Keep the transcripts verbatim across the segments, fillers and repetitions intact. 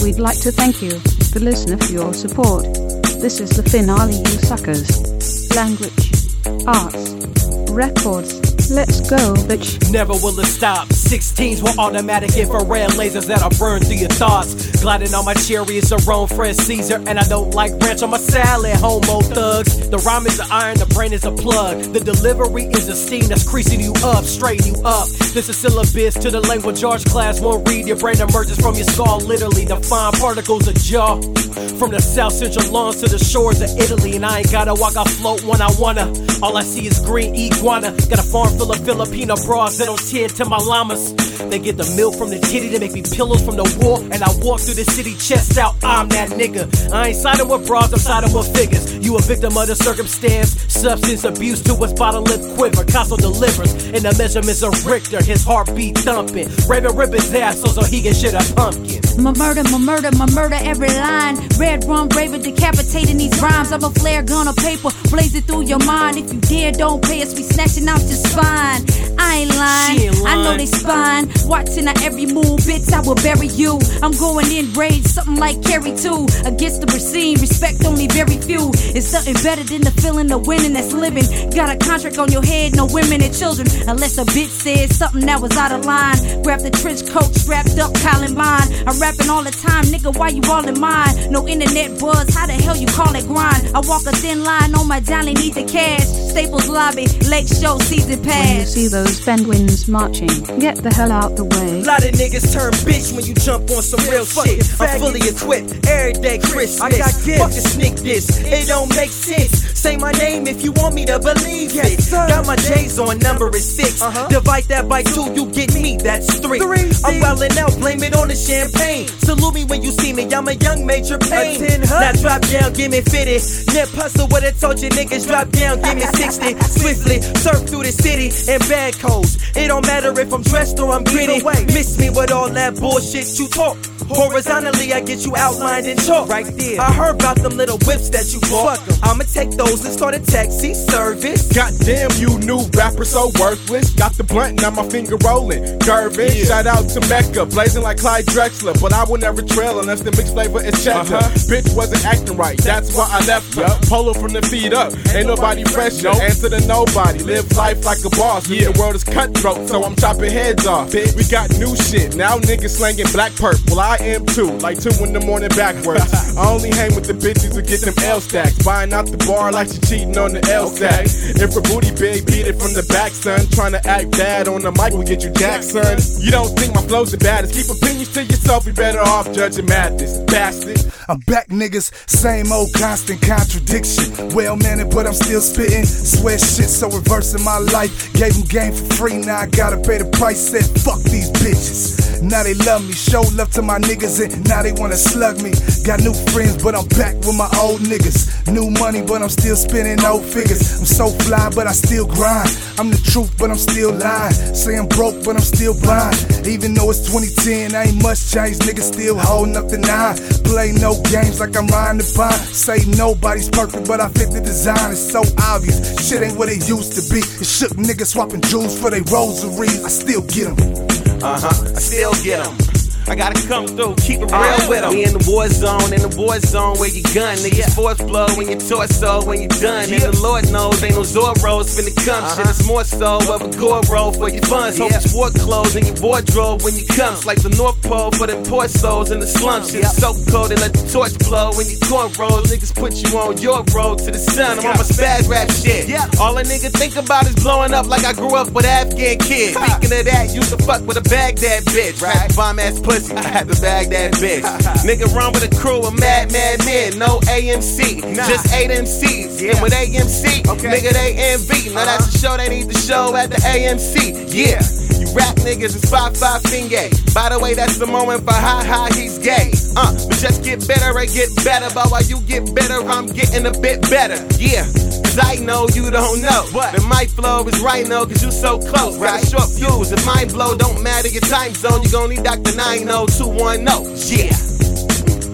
We'd like to thank you, the listener, for your support. This is the finale, you suckers. Language, arts, records. Let's go, bitch. Never will it stop. Sixteens with automatic infrared lasers that'll burn through your thoughts. Gliding on my chariots of Rome, Fred Caesar. And I don't like ranch on my salad, homo thugs. The rhyme is the iron, the brain is a plug. The delivery is a steam that's creasing you up, straightening you up. This is syllabus to the language arts class. Won't read, your brain emerges from your skull. Literally, the fine particles of jaw. From the south central lawns to the shores of Italy. And I ain't gotta walk, I float when I wanna. All I see is green iguana. Got a farm full of Filipino bras that don't tear to my llamas. They get the milk from the titty, they make me pillows from the wall. And I walk through the city chest out, I'm that nigga. I ain't siding with bras, I'm siding with figures. You a victim of the circumstance. Substance abuse to his bottom lip quiver. Castle delivers in the measurements of Richter. His heartbeat thumping. Raven rip his ass so, so he can shit a pumpkin. My murder, my murder, my murder, every line. Red rum, raven, decapitating these rhymes. I'm a flare gun of paper, blazing through your mind. If you dare, don't pay us, we snatching out your spine. I ain't lying, She ain't lying. I know they spine. Watching our every move, bitch, I will bury you. I'm going in rage, something like Carrie too. Against the scene, respect only very few. It's something better than the feeling of winning that's living. Got a contract on your head, no women and children. Unless a bitch says something that was out of line. Grab the trench coat, strapped up, Columbine. I'm rapping all the time, nigga, why you all in mine? No internet buzz, how the hell you call it grind? I walk a thin line on my Johnny, need the cash. Staples Lobby, Lake Show, season pass. When you see those penguins marching, get the hell out the way. A lot of niggas turn bitch when you jump on some real shit. I'm fully equipped, everyday Christmas. I got gifts. Fuck a sneak this, it don't make sense. Say my name if you want me to believe it. Got my J's on, number is six. Uh-huh. Divide that by two, you get me, that's three. three I'm wildin' out, blame it on the champagne. Salute me when you see me, I'm a young Major Payne. Now drop down, give me fifty. Nip hustle what I told you niggas, drop down, give me sixty. Swiftly, surf through the city in bad codes. It don't matter if I'm dressed or I'm gritty. Miss me with all that bullshit you talk. Horizontally, I get you outlined in chalk. Right there. I heard about them little whips that you bought. I'ma take those and start a taxi service. Goddamn, you new rapper so worthless. Got the blunt, now my finger rolling. Curving, yeah. Shout out to Mecca, blazing like Clyde Drexler. But I will never trail unless the mixed flavor is cheddar. Uh-huh. Bitch wasn't acting right, that's why I left her. Yep. Polo from the feet up, ain't nobody fresher. Nope. Answer to nobody, live life like a boss. Yeah. The world is cutthroat, so I'm chopping heads off. Bitch. We got new shit, now niggas slanging black perp. Well, I am too, like two in the morning backwards. I only hang with the bitches who get them L stacks. Buying out the bar like she cheating on the L stack. Okay. If her booty big, beat it from the back, son. Trying to act bad on the mic will get you jacked, son. You don't think my flow's the baddest? Keep opinions to yourself, you better off judging Mathis, bastard. I'm back, niggas, same old constant contradiction. Well mannered, but I'm still spitting. Swear shit, so reversing my life. Gave them game for free, now I gotta pay the price. Said fuck these bitches. Now they love me, show love to my niggas, and now they wanna slug me. Got new friends, but I'm back with my old niggas. New money, but I'm still spending old figures. I'm so fly, but I still grind. I'm the truth, but I'm still lying. Say I'm broke, but I'm still blind. Even though it's twenty ten, I ain't much changed. Niggas still holding up the nine. Play no games like I'm riding the pine. Say nobody's perfect, but I fit the design. It's so obvious, shit ain't what it used to be. It shook niggas swapping jewels for they rosaries. I still get them. Uh-huh, I still get them. I gotta come through, keep it real uh, with them. We in the war zone, in the war zone where you gun. Niggas yeah. force blow in your torso when you done. Yeah. And the Lord knows ain't no Zorros finna come. Uh-huh. Shit, it's more so of a gore roll for your funds. Yeah. Hope it's war clothes in your wardrobe when you come. It's like the North Pole for them poor souls in the slums. Shit, yeah. so cold and let the torch blow when you corn rolls. Niggas put you on your road to the sun. I'm on my spaz rap shit. Yeah. All a nigga think about is blowing up like I grew up with Afghan kids. Speaking of that, used to fuck with a Baghdad bitch. Right. Bomb ass pussy. I had to bag that bitch. Nigga run with a crew of mad, mad men. No A M C, nah. Just eight M Cs. Yeah. And with A M C, okay. Nigga, they envy. Now uh-huh. that's a show they need to show at the A M C. Yeah. You rap niggas is five five finger. By the way, that's the moment for ha ha, he's gay. Uh, but just get better and get better. But while you get better, I'm getting a bit better. Yeah. Cause I know you don't know. What? The mic flow is right now, cause you so close. Right. Got a short fuse. If mind blow don't matter your time zone, you gon' need Doctor nine oh two one oh. Yeah.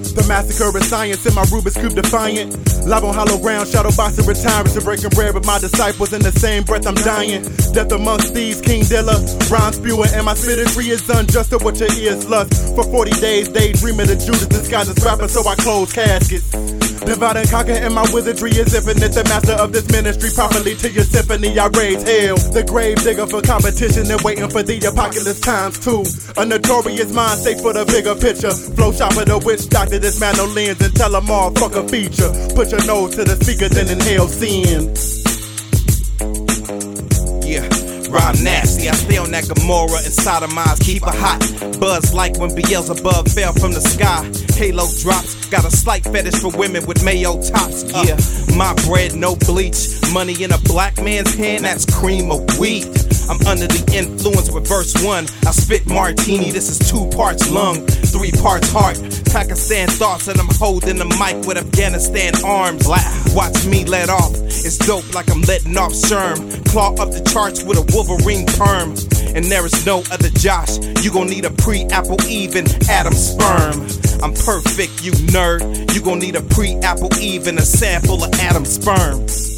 The massacre of science in my Rubik's Cube defiant. Live on hollow ground, shadow boxing retiring to breaking bread with my disciples. In the same breath I'm dying. Death amongst thieves, King Dilla. Rhyme spewing and my spittery is unjust to what your ears lust. For forty days, daydreaming of Judas disguised as rapper, so I close caskets. Divide and conquer and my wizardry is infinite. The master of this ministry, properly to your symphony I raise hell. The grave digger for competition and waiting for the apocalypse times two. A notorious mind state for the bigger picture. Flow shopper, the witch doctor, dismantle lens and tell them all fuck a feature. Put your nose to the speaker, then inhale sin. Yeah. Rhyme nasty, I stay on that Gomorrah and sodomize, keep it hot. Buzz like when Beelzebub fell from the sky. Halo drops, got a slight fetish for women with mayo tops. Yeah, my bread, no bleach. Money in a black man's hand, that's cream of wheat. I'm under the influence with verse one. I spit martini, this is two parts lung, three parts heart. Pakistan thoughts and I'm holding the mic with Afghanistan arms. Watch me let off, it's dope like I'm letting off Sherm. Claw up the charts with a Wolverine perm. And there is no other Josh, you gon' need a pre-Apple Eve and Adam sperm. I'm perfect, you nerd, you gon' need a pre-Apple Eve and a sample of Adam sperm.